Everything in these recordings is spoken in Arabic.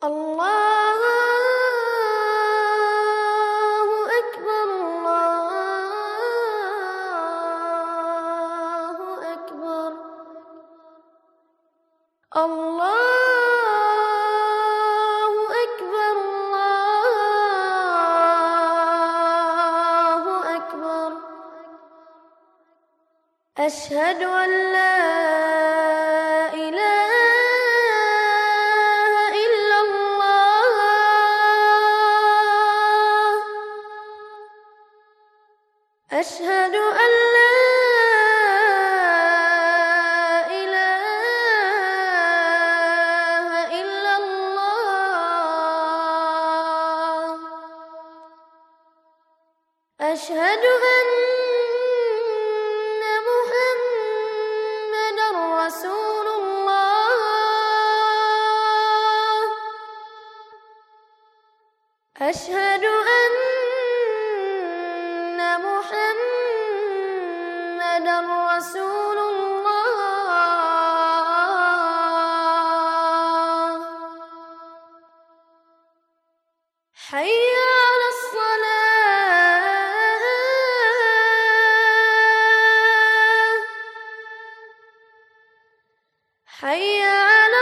الله أكبر، الله أكبر، الله أكبر، الله أكبر. أشهد أن لا إله إلا الله، أشهد أن لا إله إلا الله، أشهد أن محمدًا رسول الله، أشهد أن محمدًا رسول الله. حي على الصلاة، حي على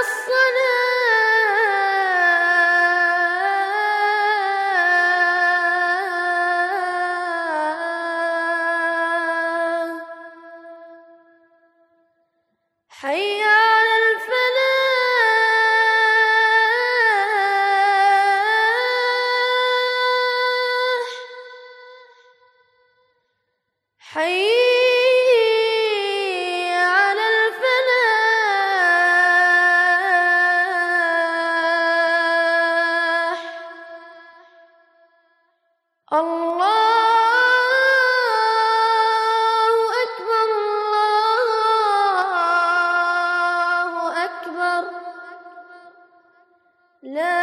الصلاة، حي على الفلاح، حي على الفلاح. الله أكبر، الله أكبر. لا